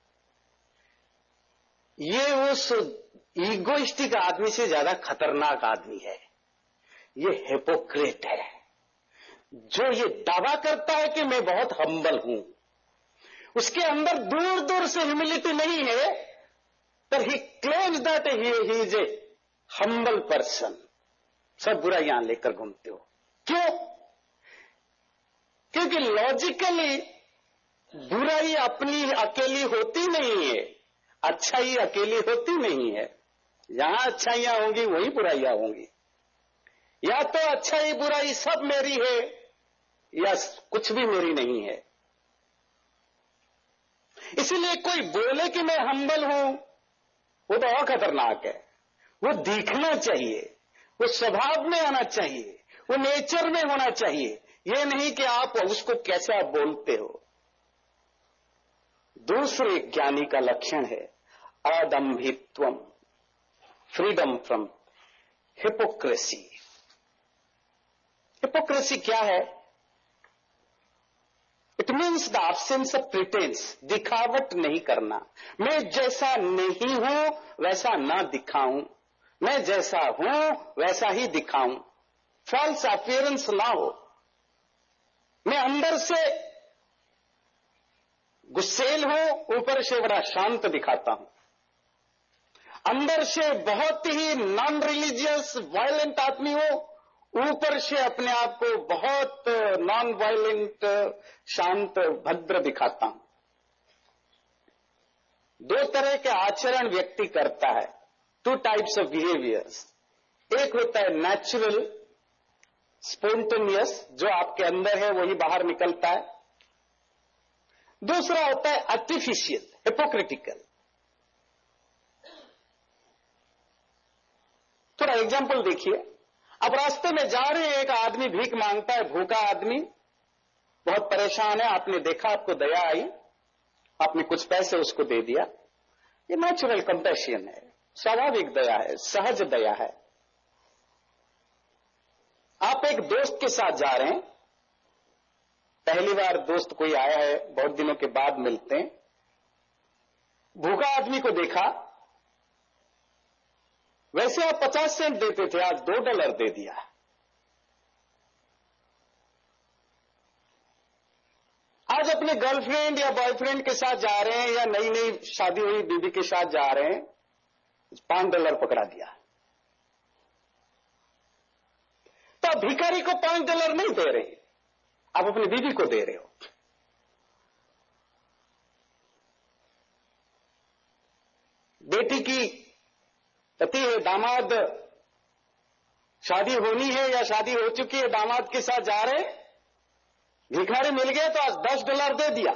Speaker 1: ये उस ईगोइस्टिक आदमी से ज्यादा खतरनाक आदमी है। ये हिपोक्रेट है, जो ये दावा करता है कि मैं बहुत हम्बल हूं। उसके अंदर दूर दूर से ह्यूमिलिटी नहीं है, पर he claims that he is a humble person. सब बुराइयां लेकर घूमते हो। क्यों? क्योंकि लॉजिकली बुराई अपनी अकेली होती नहीं है, अच्छाई अकेली होती नहीं है। जहां अच्छाइयां होंगी वही बुराइयां होंगी। या तो अच्छाई बुराई सब मेरी है, या कुछ भी मेरी नहीं है। इसलिए कोई बोले कि मैं हम्बल हूं, वो तो और खतरनाक है। वो दिखना चाहिए, वो स्वभाव में आना चाहिए, वो नेचर में होना चाहिए। ये नहीं कि आप उसको कैसे आप बोलते हो। दूसरे ज्ञानी का लक्षण है अदम्भित्वम, फ्रीडम फ्रॉम हिपोक्रेसी। हिपोक्रेसी क्या है? It means the absence of pretence, दिखावट नहीं करना। मैं जैसा नहीं हूं वैसा ना दिखाऊं, मैं जैसा हूं वैसा ही दिखाऊं। फॉल्स अपीयरेंस ना हो। मैं अंदर से गुस्सेल हूं, ऊपर से बड़ा शांत दिखाता हूं। अंदर से बहुत ही नॉन रिलीजियस वायलेंट आदमी हो, ऊपर से अपने आप को बहुत नॉन वायलेंट शांत भद्र दिखाता हूं। दो तरह के आचरण व्यक्ति करता है, टू टाइप्स ऑफ बिहेवियर्स। एक होता है नेचुरल स्पॉन्टेनियस, जो आपके अंदर है वही बाहर निकलता है। दूसरा होता है आर्टिफिशियल, हिपोक्रिटिकल। थोड़ा एग्जाम्पल देखिए। अब रास्ते में जा रहे हैं, एक आदमी भीख मांगता है, भूखा आदमी, बहुत परेशान है। आपने देखा, आपको दया आई, आपने कुछ पैसे उसको दे दिया। ये नेचुरल कंपैशन है, स्वाभाविक दया है, सहज दया है। आप एक दोस्त के साथ जा रहे हैं, पहली बार दोस्त कोई आया है, बहुत दिनों के बाद मिलते हैं। भूखा आदमी को देखा, वैसे आप 50 सेंट देते थे, आज $2 दे दिया। आज अपने गर्लफ्रेंड या बॉयफ्रेंड के साथ जा रहे हैं, या नई नई शादी हुई बीवी के साथ जा रहे हैं, $5 पकड़ा दिया। तो आप भिखारी को $5 नहीं दे रहे, आप अपनी बीवी को दे रहे हो। बेटी की पति है, दामाद, शादी होनी है या शादी हो चुकी है, दामाद के साथ जा रहे, भिखारी मिल गए तो आज $10 दे दिया।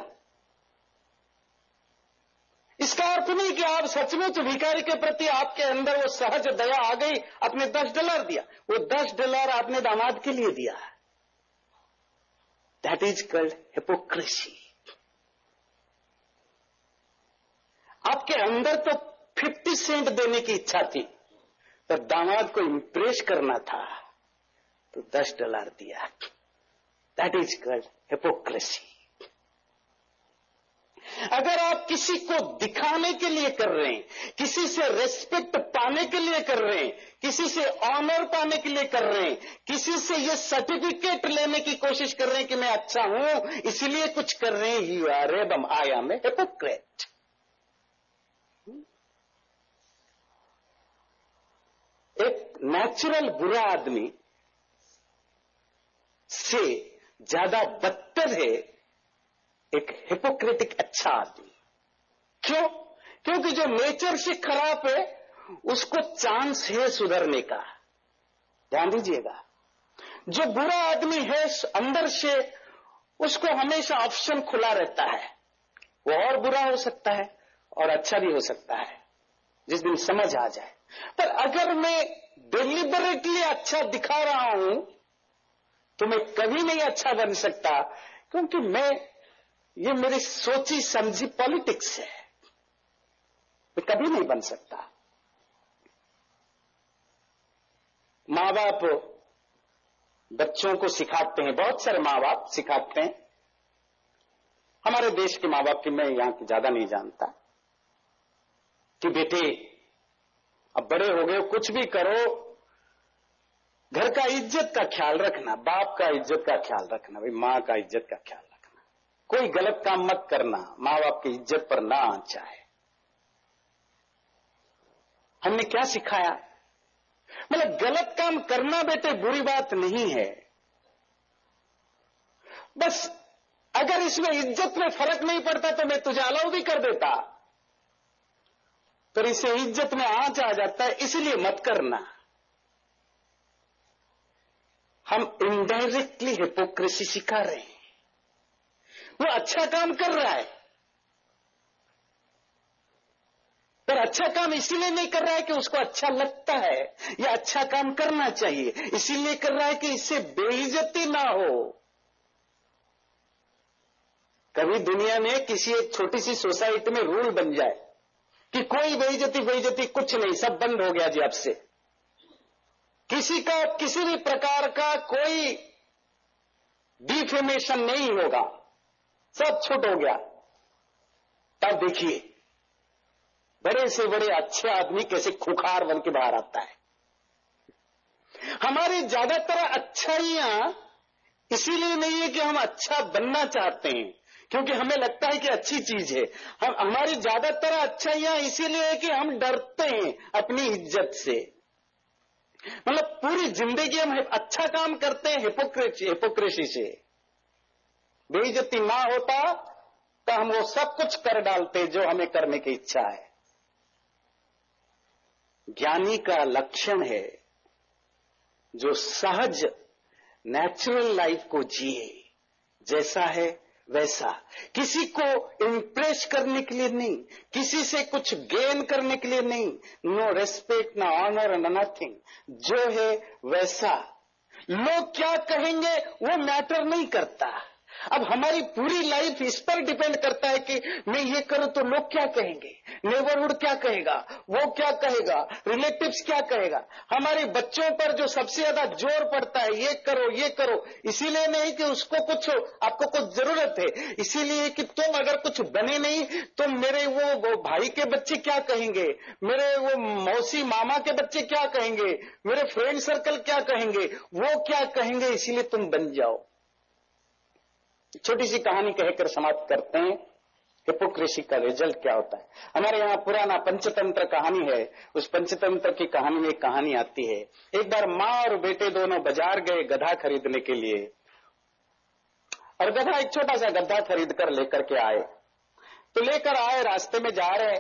Speaker 1: इसका अर्थ नहीं कि आप सचमुच भिखारी के प्रति आपके अंदर वो सहज दया आ गई, आपने $10 दिया। वो $10 आपने दामाद के लिए दिया है। That is called hypocrisy. आपके अंदर तो 50 सेंट देने की इच्छा थी, पर दामाद को इंप्रेस करना था तो $10 दिया। That is called hypocrisy. अगर आप किसी को दिखाने के लिए कर रहे हैं, किसी से रेस्पेक्ट पाने के लिए कर रहे हैं, किसी से ऑनर पाने के लिए कर रहे हैं, किसी से ये सर्टिफिकेट लेने की कोशिश कर रहे हैं कि मैं अच्छा हूं इसलिए कुछ कर रहे हैं, you are I am a hypocrite. एक नेचुरल बुरा आदमी से ज्यादा बदतर है एक हिपोक्रेटिक अच्छा आदमी। क्यों? क्योंकि जो नेचर से खराब है उसको चांस है सुधरने का। ध्यान दीजिएगा, जो बुरा आदमी है अंदर से उसको हमेशा ऑप्शन खुला रहता है, वो और बुरा हो सकता है और अच्छा भी हो सकता है जिस दिन समझ आ जाए। पर अगर मैं डिलिबरेटली अच्छा दिखा रहा हूं तो मैं कभी नहीं अच्छा बन सकता, क्योंकि ये मेरी सोची समझी पॉलिटिक्स है, मैं कभी नहीं बन सकता। मां बाप बच्चों को सिखाते हैं, बहुत सारे मां बाप सिखाते हैं। हमारे देश के मां बाप की मैं यहां की ज्यादा नहीं जानता, कि बेटे अब बड़े हो गए, कुछ भी करो, घर का इज्जत का ख्याल रखना, बाप का इज्जत का ख्याल रखना, भाई मां का इज्जत का ख्याल रखना, कोई गलत काम मत करना, मां बाप की इज्जत पर ना आंच आए। हमने क्या सिखाया? मतलब गलत काम करना बेटे बुरी बात नहीं है, बस अगर इसमें इज्जत में फर्क नहीं पड़ता तो मैं तुझे अलाउ भी कर देता, पर इसे इज्जत में आंच आ जाता है इसलिए मत करना। हम इनडायरेक्टली हिपोक्रेसी सिखा रहे हैं। वो अच्छा काम कर रहा है, पर अच्छा काम इसीलिए नहीं कर रहा है कि उसको अच्छा लगता है या अच्छा काम करना चाहिए, इसीलिए कर रहा है कि इससे बेइज्जती ना हो। कभी दुनिया में किसी एक छोटी सी सोसाइटी में रूल बन जाए कि कोई बेइज्जती कुछ नहीं, सब बंद हो गया जी अब से, किसी का किसी भी प्रकार का कोई डिफेमेशन नहीं होगा, सब छूट हो गया, तब देखिए बड़े से बड़े अच्छे आदमी कैसे खुखार बन के बाहर आता है। हमारी ज्यादातर अच्छाइयां इसीलिए नहीं है कि हम अच्छा बनना चाहते हैं, क्योंकि हमें लगता है कि अच्छी चीज है। हमारी ज्यादातर अच्छाइयां इसीलिए है कि हम डरते हैं अपनी इज्जत से। मतलब पूरी जिंदगी हम अच्छा काम करते हैं हिपोक्रेसी से। बेइज्जती ना होता तो हम वो सब कुछ कर डालते जो हमें करने की इच्छा है। ज्ञानी का लक्षण है जो सहज नेचुरल लाइफ को जिए, जैसा है वैसा, किसी को इंप्रेस करने के लिए नहीं, किसी से कुछ गेन करने के लिए नहीं, नो रेस्पेक्ट, ना ऑनर एंड नथिंग, जो है वैसा। लोग क्या कहेंगे वो मैटर नहीं करता। अब हमारी पूरी लाइफ इस पर डिपेंड करता है कि मैं ये करूं तो लोग क्या कहेंगे, नेबरहुड क्या कहेगा, वो क्या कहेगा, रिलेटिव्स क्या कहेगा। हमारे बच्चों पर जो सबसे ज्यादा जोर पड़ता है ये करो ये करो, इसीलिए नहीं कि उसको कुछ आपको कुछ जरूरत है, इसीलिए कि तुम अगर कुछ बने नहीं तो मेरे वो भाई के बच्चे क्या कहेंगे, मेरे वो मौसी मामा के बच्चे क्या कहेंगे, मेरे फ्रेंड सर्कल क्या कहेंगे, वो क्या कहेंगे, इसीलिए तुम बन जाओ। छोटी सी कहानी कहकर समाप्त करते हैं हिपोक्रेसी का रिजल्ट क्या होता है। हमारे यहाँ पुराना पंचतंत्र कहानी है, उस पंचतंत्र की कहानी में एक कहानी आती है। एक बार माँ और बेटे दोनों बाजार गए गधा खरीदने के लिए, और गधा एक छोटा सा गधा खरीद कर लेकर के आए। तो लेकर आए, रास्ते में जा रहे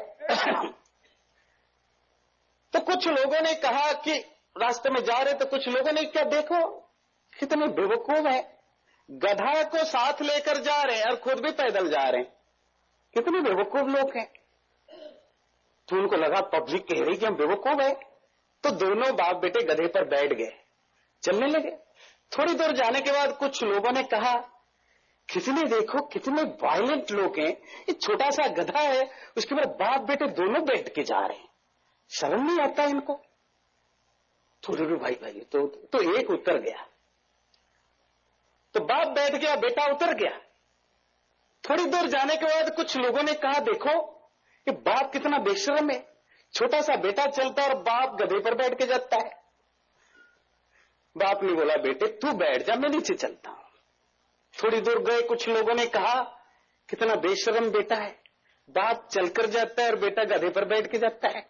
Speaker 1: तो कुछ लोगों ने कहा कि रास्ते में जा रहे तो कुछ लोगों ने क्या देखो कितने बेवकूफ है, गधा को साथ लेकर जा रहे हैं और खुद भी पैदल जा रहे हैं, कितने बेवकूफ लोग हैं। तो उनको लगा पब्लिक कह रही कि हम बेवकूफ है, तो दोनों बाप बेटे गधे पर बैठ गए, चलने लगे। थोड़ी दूर जाने के बाद कुछ लोगों ने कहा
Speaker 2: कितने देखो कितने वायलेंट लोग हैं। ये छोटा सा गधा है, उसके बाद बाप बेटे दोनों बैठ के जा रहे हैं, शर्म नहीं आता इनको। थोड़ी भी भाई भाई तो एक उतर गया, तो बाप बैठ गया, बेटा उतर गया। थोड़ी दूर जाने के बाद कुछ लोगों ने कहा, देखो कि बाप कितना बेशर्म है, छोटा सा बेटा चलता और बाप गधे पर बैठ के जाता है। बाप ने बोला, बेटे तू बैठ जा, मैं नीचे चलता हूं। थोड़ी दूर गए, कुछ लोगों ने कहा, कितना बेशर्म बेटा है, बाप चलकर जाता है और बेटा गधे पर बैठ के जाता है।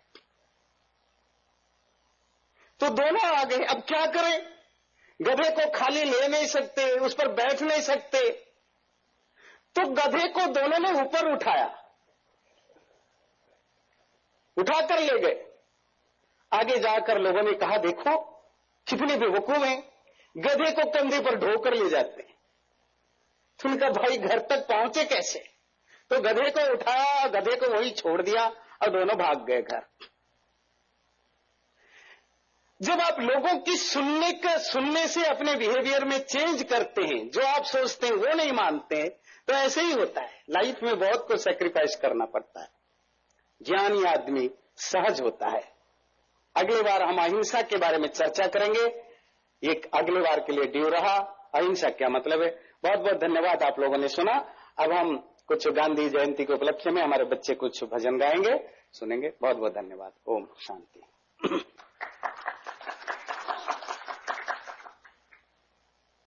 Speaker 2: तो दोनों आ गए, अब क्या करें, गधे को खाली ले नहीं सकते, उस पर बैठ नहीं सकते, तो गधे को दोनों ने ऊपर उठाया, उठाकर ले गए। आगे जाकर लोगों ने कहा, देखो कितने बेवकूफ हैं, गधे को कंधे पर ढोकर ले जाते हैं। तो उनका भाई घर तक पहुंचे कैसे? तो गधे को उठाया, गधे को वही छोड़ दिया और दोनों भाग गए घर। जब आप लोगों की सुनने से अपने बिहेवियर में चेंज करते हैं, जो आप सोचते हैं वो नहीं मानते हैं, तो ऐसे ही होता है। लाइफ में बहुत कुछ सैक्रिफाइस करना पड़ता है। ज्ञानी आदमी सहज होता है। अगली बार हम अहिंसा के बारे में चर्चा करेंगे। एक अगले बार के लिए ड्यू रहा, अहिंसा क्या मतलब है। बहुत बहुत धन्यवाद, आप लोगों ने सुना। अब हम कुछ गांधी जयंती के उपलक्ष्य में हमारे बच्चे कुछ भजन गाएंगे, सुनेंगे। बहुत बहुत धन्यवाद। ओम शांति।